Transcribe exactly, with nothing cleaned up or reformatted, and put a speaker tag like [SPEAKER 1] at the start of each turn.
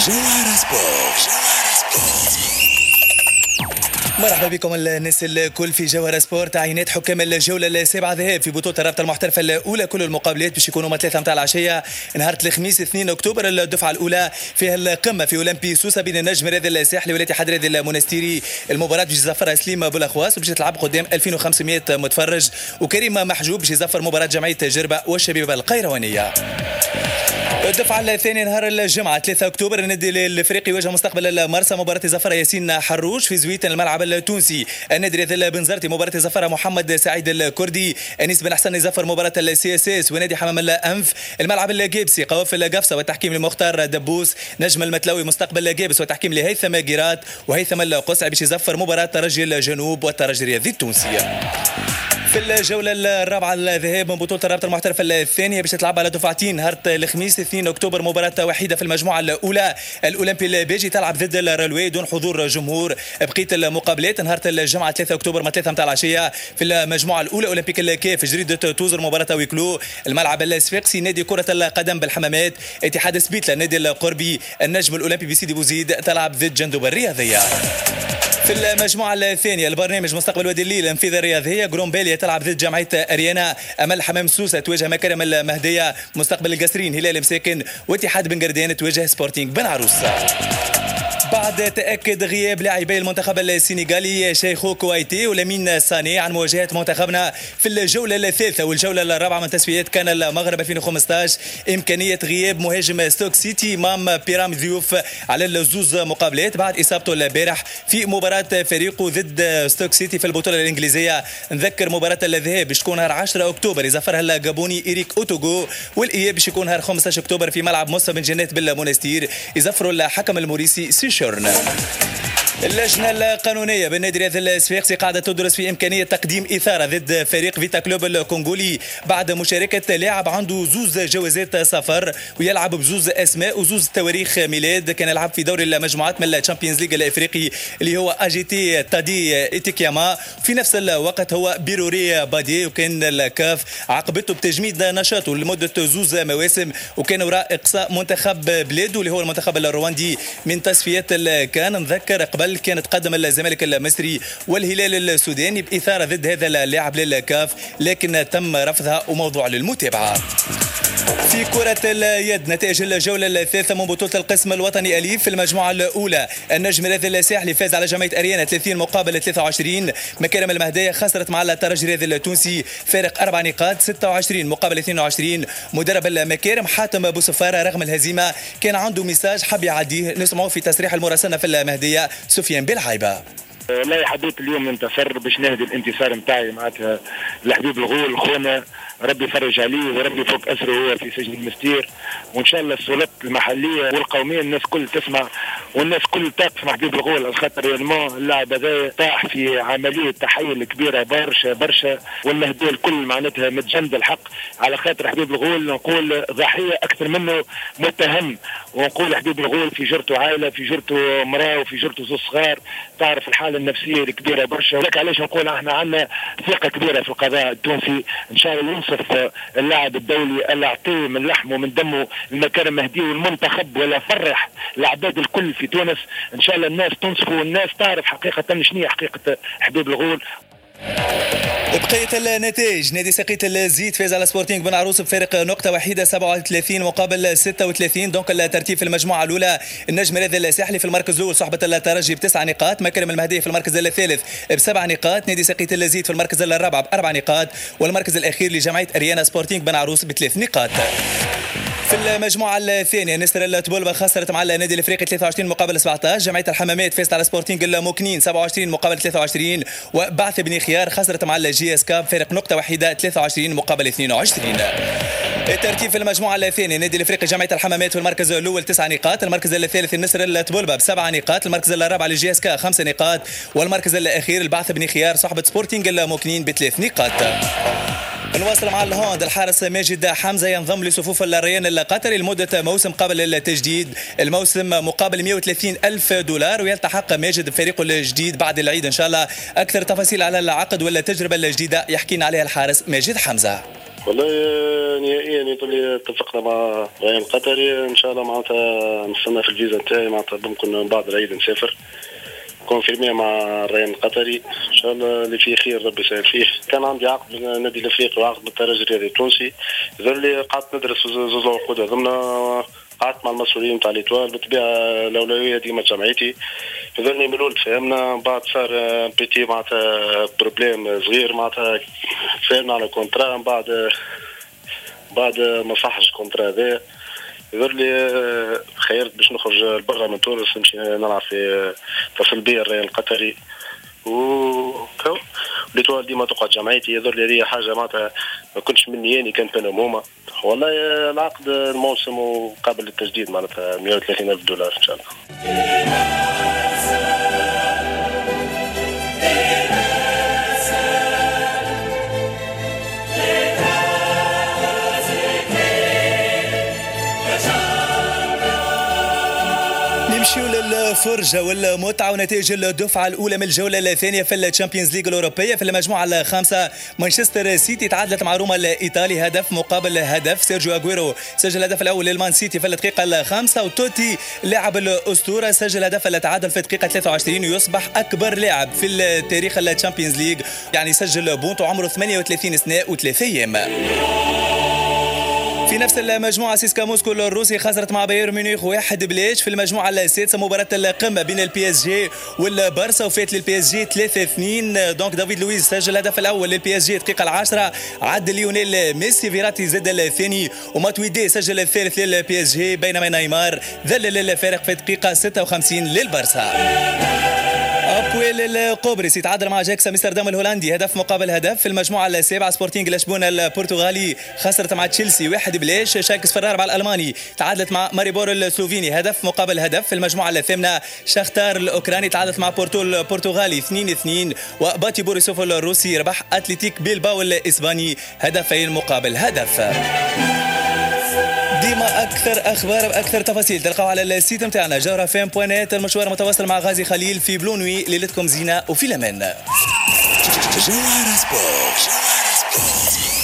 [SPEAKER 1] جوهرة سبورت. مرحبا بكم الناس الكل في جوهرة سبورت. عينات حكام الجولة السابعة ذهاب في بطولة الرابطة المحترفة الأولى. كل المقابلات باش يكونوا من ثلاثة متاع العشية نهار الخميس اثنين أكتوبر. الدفعة الأولى فيها القمة في أولمبي سوسة بين النجم رياض الساحلي والاتحاد الرياضي المنستيري. المباراة باش يزفرها سليم بولاخواس وباش تلعب قدام ألفين وخمسمائة متفرج، وكريم محجوب باش يزفر مباراة جمعية جربة والشبيبة القيروانية. الدفعة الثانية نهار الجمعة ثلاثة أكتوبر النادي الافريقي يواجه مستقبل المرسى. مباراة زفرها ياسين حروش في زويت الملعب التونسي. النادي الرياضي بنزرتي مباراة زفرها محمد سعيد الكردي. انيس بن حسن يزفر مباراة السي اس اس ونادي حمام الانف. الملعب الجيبسي قوافل قفصة والتحكيم لمختار دبوس. نجم المتلوي مستقبل جيبس والتحكيم لهيثم جيرات وهيثم القصعي باش يزفر مباراة ترجي الجنوب والترجي الرياضي التونسي. في الجولة الرابعة الذهاب من بطولة الرابطة المحترفة الثانية باش تلعب على دفعتين نهار الخميس اثنين أكتوبر. مباراة وحيدة في المجموعة الأولى. الأولمبي البيجي تلعب ضد الرلوي دون حضور جمهور. بقية المقابلات نهار الجمعة ثلاثة أكتوبر من ثلاثة متاع العشية في المجموعة الأولى. أولمبيك الكاف جريدة توزر مباراة ويكلو. الملعب الصفاقسي نادي كرة القدم بالحمامات. اتحاد سبيتلا نادي القربي. النجم الأولمبي بسيدي بوزيد تلعب ضد جندوب الرياضية. في المجموعة الثانية البرنامج مستقبل وادي الليل الانفاذ الرياضية. جرومبيليا تلعب ضد جمعية أريانا. أمل حمام سوسة تواجه مكارم المهدية. مستقبل القصرين هلال مساكن. واتحاد بن قردان تواجه سبورتينغ بن عروس. بعد تأكد غياب لاعبي المنتخب السنغالي شيخو كويتي ولامين ساني عن مواجهة منتخبنا في الجولة الثالثة والجولة الرابعة من تسويات كان المغرب ألفين وخمسطاش إمكانية غياب مهاجم ستوك سيتي مام بيرام ضيوف على الزوز مقابلات بعد إصابته البارح في مباراة فريقه ضد ستوك سيتي في البطولة الإنجليزية. نذكر مباراة الذهاب باش تكون نهار عشرة أكتوبر يزفرها الجابوني إيريك أوتوغو، والإياب باش يكون نهار خمسطاش أكتوبر في ملعب موسى بن جنات بالمنستير يزفروا الحكم الموريسي سيشورن. اللجنة القانونية بالنادي الرياضي الصفاقسي قاعدة تدرس في إمكانية تقديم إثارة ضد فريق فيتا كلوب الكونغولي بعد مشاركة لاعب عنده زوز جوازات سفر ويلعب بزوز أسماء وزوز تواريخ ميلاد. كان يلعب في دوري المجموعات من الشامبيونز ليج الإفريقي اللي هو أجي تي تادي إتيكياما. في نفس الوقت هو بيروري بادي، وكان الكاف عاقبته بتجميد نشاطه لمدة زوز مواسم وكان وراء إقصاء منتخب بلاده اللي هو المنتخب الرواندي من تصفيات الكان. نذكر قبل كانت قدم الزمالك المصري والهلال السوداني بإثارة ضد هذا اللاعب للكاف لكن تم رفضها وموضوع للمتابعة. في كرة اليد نتائج الجولة الثالثة من بطولة القسم الوطني أليف في المجموعة الأولى. النجم الرياضي الساحلي فاز على جمعية أريانا ثلاثين مقابل ثلاثة وعشرين. مكارم المهدية خسرت مع الترجي الرياضي التونسي فارق أربع نقاط ستة وعشرين مقابل اثنين وعشرين. مدرب المكارم حاتم بوصفارة رغم الهزيمة كان عنده مساج حب يعديه، نسمعوه في تصريح المراسلة في المهدية سفيان بالعايبة.
[SPEAKER 2] لا حبيت اليوم ننتصر باش نهدي الانتصار نتاعي معناتها لحبيب الغول خونا، ربي يفرج عليه وربي يفك اسره هو في سجن المستير، وان شاء الله السلطات المحليه والقوميه الناس كل تسمع والناس كل تقف مع حبيب الغول، على خاطر اللاعب هذا طاح في عمليه تحيل كبيره برشا برشا، والمهديه الكل معناتها متجند الحق على خاطر حبيب الغول. نقول ضحيه اكثر منه متهم، ونقول حبيب الغول في جرته عائله، في جرته مراه، وفي جرته زوج صغار، تعرف الحاله النفسيه الكبيره برشا. ولك علاش نقول احنا عندنا ثقه كبيره في القضاء التونسي، ان شاء الله ينصف اللاعب الدولي اللي اعطيه من لحمه ومن دمه المكارم مهدي والمنتخب، ولا فرح العباد الكل في تونس. ان شاء الله الناس تنصفه والناس تعرف حقيقه شنو هي حقيقه حبيب الغول.
[SPEAKER 1] بقية النتائج نادي سقيط الزيت فاز على سبورتينغ بن عروس بفارق نقطة واحدة سبعة وثلاثين مقابل ستة وثلاثين. دونك الترتيب في المجموعة الأولى النجم الرياضي الساحلي في المركز الأول صحبة الترجي بتسع نقاط، مكرم المهدية في المركز الثالث بسبع نقاط، نادي سقيط الزيت في المركز الرابع بأربع نقاط، والمركز الأخير لجمعية أريانا سبورتينغ بن عروس بثلاث نقاط. في المجموعة الثانية نسر التبولبة خسرت مع النادي الافريقي ثلاثة وعشرين مقابل سبعطاش. جمعية الحمامات فازت على سبورتينغ الموكنين سبعة وعشرين مقابل ثلاثة وعشرين. وبعث بن خيار خسرت مع الجي اس كاب فارق نقطة واحدة ثلاثة وعشرين مقابل اثنين وعشرين. الترتيب في المجموعة الثانية النادي الافريقي جمعية الحمامات في المركز الأول تسع نقاط، المركز الثالث النسر التبولبة بسبع نقاط، المركز الرابع للجي اس كا خمس نقاط، والمركز الأخير البعث بن خيار صاحبة سبورتينغ الموكنين بثلاث نقاط. نواصل مع الهوند. الحارس ماجد حمزة ينضم لصفوف الريان القطري لمدة موسم قبل التجديد، الموسم مقابل مئة وثلاثين ألف دولار، ويلتحق ماجد بفريقه الجديد بعد العيد إن شاء الله. أكثر تفاصيل على العقد والتجربة الجديدة يحكينا عليها الحارس ماجد حمزة.
[SPEAKER 3] والله نهائيا يظل اتفقنا مع الريان القطري ان شاء الله معناتها نستنى في الفيزا نتاعي معناتها ممكن من بعد العيد نسافر كونفيرمي مع الريان القطري ان شاء الله اللي فيه خير ربي يسهل فيه. كان عندي عقد بالنادي الافريقي وعقد بالترجي الرياضي التونسي يظل لي قعدت ندرس زوز عقود هذوما قعدت مع المسؤولين نتاع الإيطوال بالطبيعه الاولويه ديما جمعيتي يظلني من الاول تفاهمنا بعد صار بيتي معناتها بروبليم صغير معناتها تفاهمنا على كونترا بعد بعد ما صحش كونترا هذا يظل لي خيرت باش نخرج لبرا من تونس نمشي نلعب في تصل بي الريال القطري و الإيطوال ديما تقعد جمعيتي يظل لي هذه حاجه معناتها ما كنتش مني يعني كانت انا موما والله العقد الموسم وقابل للتجديد معناتها مئة وثلاثين ألف دولار ان شاء الله.
[SPEAKER 1] نمشيو للفرجة والمتعة ونتائج الدفعة الأولى من الجولة الثانية في الشامبيونز ليج الأوروبية. في المجموعة الخامسة مانشستر سيتي تعادلت مع روما الإيطالي هدف مقابل هدف. سيرجيو أغويرو سجل الهدف الأول للمان سيتي في الدقيقة الخامسة، وتوتي لاعب الأسطورة سجل هدف التعادل في الدقيقة ثلاثة وعشرين ويصبح أكبر لاعب في التاريخ الشامبيونز ليج، يعني سجل بونت وعمره ثمانية وثلاثين سنة وثلاثة أيام. في نفس المجموعة سيسكا موسكو الروسي خسرت مع بايرن ميونخ واحد بلاش. في المجموعة السادسة مباراة القمة بين البي اس جي والبارسا وفات للبي اس جي ثلاثة اثنين. دونك دافيد لويز سجل الهدف الأول للبي اس جي الدقيقة العاشرة، عد ليونيل ميسي، فيراتي زاد الثاني، وماتويدي سجل الثالث للبي اس جي، بينما نيمار ذلل الفارق في الدقيقة ستة وخمسين للبارسا. أبويل القبرص يتعادل مع جاكس امستردام الهولندي هدف مقابل هدف. في المجموعة السابعة سبورتينغ لشبونة البرتغالي خسرت مع تشيلسي واحد بلاش. شالكس في الرابعة الألماني تعادلت مع ماريبور السلوفيني هدف مقابل هدف. في المجموعة الثامنة شختار الأوكراني تعادلت مع بورتو البرتغالي اثنين اثنين، وباتي بوريسوف الروسي ربح أتلتيك بيلباو الإسباني هدفين مقابل هدف. ديما اكثر اخبار باكثر تفاصيل تلقاو على السيت نتاعنا جوهرة فام بوانات. المشوار متواصل مع غازي خليل في بلونوي. ليلتكم زينه وفي الامان. جوهرة سبورت.